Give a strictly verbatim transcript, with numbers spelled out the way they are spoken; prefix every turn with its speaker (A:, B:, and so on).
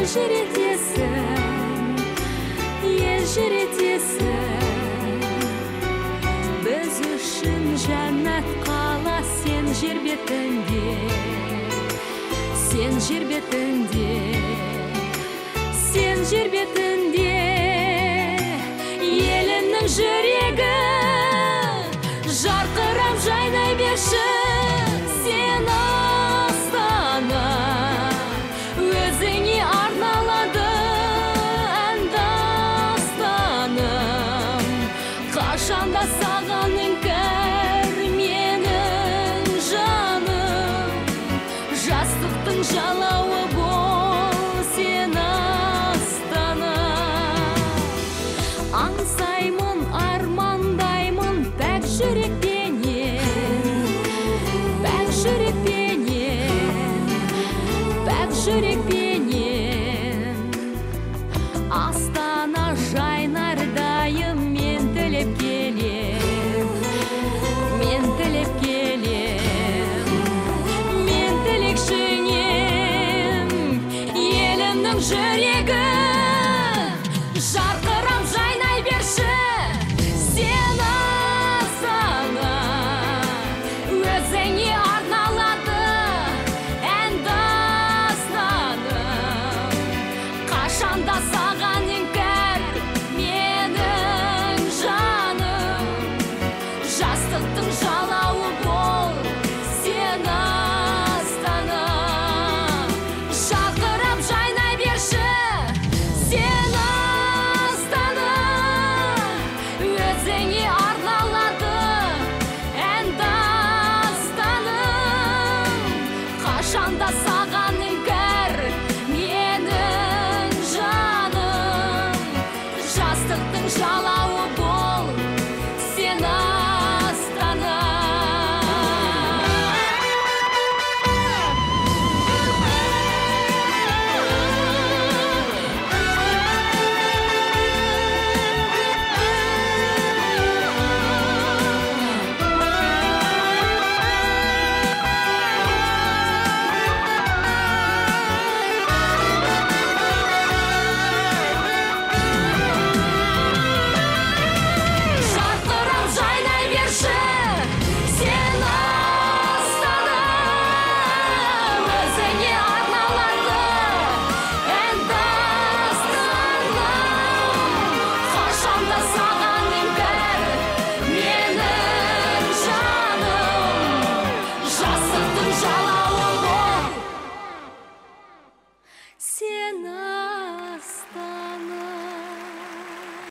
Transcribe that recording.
A: елжіретесің, елжіретесің. Біз үшін жәннат қала сен жер бетінде, сен жер бетінде, сен жер бетінде. Елімнің жүрегі жарқырап жайнай берші, сен астана өзіңе арналады ән дастаным. Қашанда саған іңкәр менің жаным, жастықтың жалауы бол сен астана. Аңсаймын, армандаймын пәк жүрекпенен, пәк жүрекпенен, пәк жүрекпенен. Астана жайнардайым мен тілеп келем, мен тілеп келем, мен тілекшіңем. Елімнің жүрегі